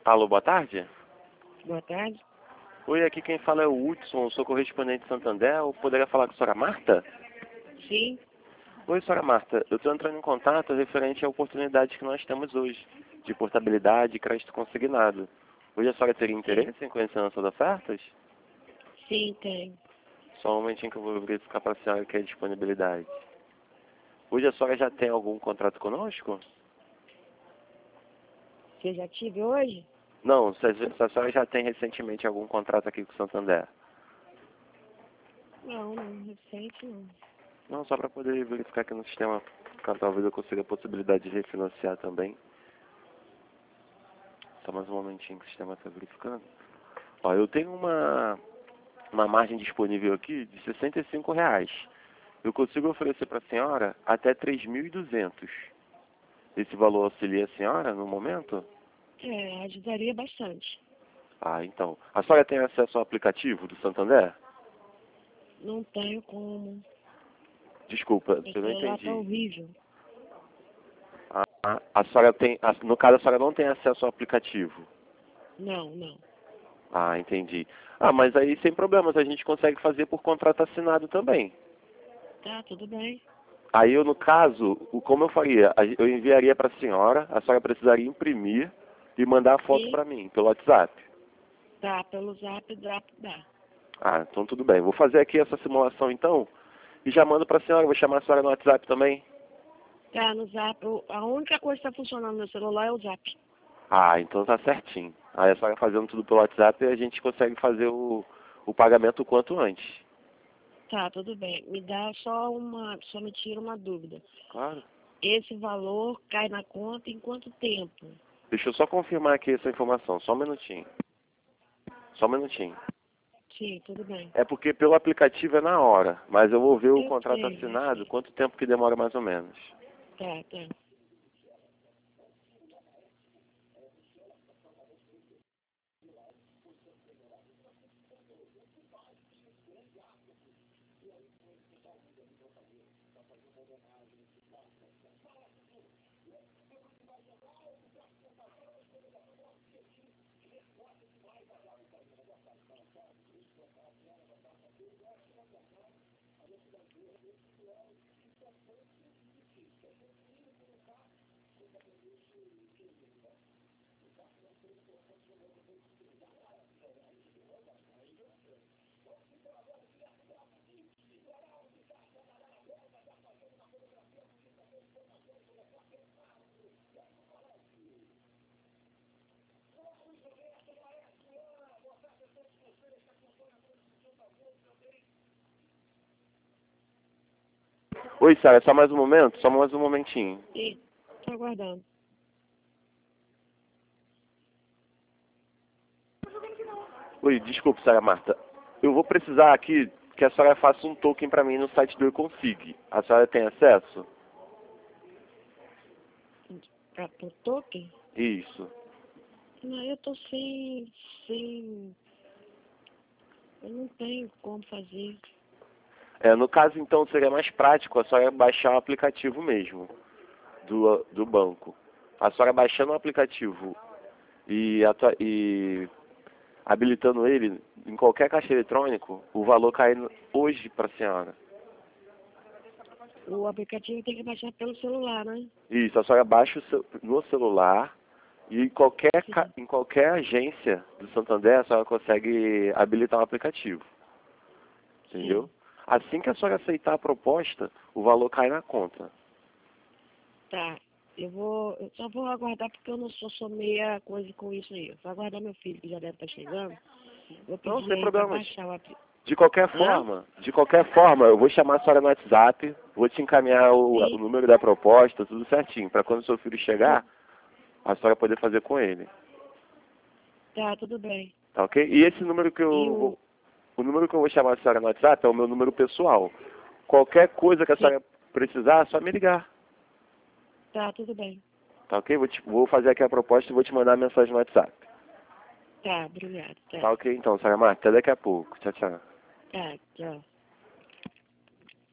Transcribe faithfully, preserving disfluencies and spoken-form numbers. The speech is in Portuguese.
Alô, boa tarde? Boa tarde. Oi, aqui quem fala é o Hudson, sou correspondente de Santander. Eu poderia falar com a senhora Marta? Sim. Oi, senhora Marta. Eu estou entrando em contato referente à oportunidade que nós temos hoje, de portabilidade e crédito consignado. Hoje a senhora teria interesse em conhecer nossas ofertas? Sim, tem. Só um momentinho que eu vou verificar para a senhora que é a disponibilidade. Hoje a senhora já tem algum contrato conosco? Você já tive hoje? Não, se a se a senhora já tem recentemente algum contrato aqui com o Santander. Não, não, recente não. Não, só para poder verificar aqui no sistema, caso talvez eu consiga a possibilidade de refinanciar também. Só mais um momentinho que o sistema está verificando. Ó, eu tenho uma, uma margem disponível aqui de sessenta e cinco reais. Eu consigo oferecer para a senhora até três mil e duzentos. Esse valor auxilia a senhora no momento? É, ajudaria bastante. Ah, então. A senhora tem acesso ao aplicativo do Santander? Não tenho como. Desculpa, Meu eu não celular tá entendi. horrível. Ah, a, a senhora tem, a, no caso a senhora não tem acesso ao aplicativo? Não, não. Ah, entendi. Ah, mas aí sem problemas, a gente consegue fazer por contrato assinado também. Tá, tudo bem. Aí eu, no caso, o- como eu faria? A- Eu enviaria para a senhora, a senhora precisaria imprimir e mandar a foto Sim. para mim, pelo WhatsApp. Tá, pelo zap dá, dá. Ah, então tudo bem. Vou fazer aqui essa simulação então e já mando para a senhora. Vou chamar a senhora no WhatsApp também. Tá, no zap. o- A única coisa que tá funcionando no meu celular é o zap. Ah, então tá certinho. Aí a senhora fazendo tudo pelo WhatsApp e a gente consegue fazer o, o pagamento o quanto antes. Tá, tudo bem. Me dá só uma. Só me tira uma dúvida. Claro. Esse valor cai na conta em quanto tempo? Deixa eu só confirmar aqui essa informação. Só um minutinho. Só um minutinho. Sim, tudo bem. É porque pelo aplicativo é na hora, mas eu vou ver o Eu contrato sei, eu assinado, sei. quanto tempo que demora mais ou menos. Tá, tá. Oi, Sara, só mais um momento? Só mais um momentinho. Sim, tô aguardando. Oi, desculpe, Sara Marta. Eu vou precisar aqui que a senhora faça um token para mim no site do Econfig. A senhora tem acesso? Pra, pro token? Isso. Não, eu tô sem, sem, eu não tenho como fazer. É, no caso, então, seria mais prático a senhora baixar o aplicativo mesmo do, do banco. A senhora baixando o aplicativo e, atua- e habilitando ele em qualquer caixa eletrônico, o valor cai no- hoje para a senhora. O aplicativo tem que baixar pelo celular, né? Isso, a senhora baixa o seu- no celular e em qualquer, ca- Sim, em qualquer agência do Santander a senhora consegue habilitar o aplicativo. Entendeu? sim. Assim que a senhora aceitar a proposta, o valor cai na conta. Tá. Eu vou, eu só vou aguardar porque eu não sou, sou meia coisa com isso aí. Eu vou aguardar meu filho que já deve estar chegando. Vou Não, pedir sem aí pra problemas. baixar o aplicativo. De qualquer Hã? forma, de qualquer forma, eu vou chamar a senhora no WhatsApp, vou te encaminhar o, o Sim. número da proposta, tudo certinho, para quando o seu filho Tu- chegar, a senhora poder fazer com ele. Tá, tudo bem. Tá ok? E esse número que E eu o. vou, o número que eu vou chamar a senhora no WhatsApp é o meu número pessoal. Qualquer coisa que a Sim. senhora precisar, é só me ligar. Tá, tudo bem. Tá ok? Vou, te- vou fazer aqui a proposta e vou te mandar a mensagem no WhatsApp. Tá, obrigado. Tá. Tá ok então, senhora Marta? Até daqui a pouco. Tchau, tchau. Tá, tchau.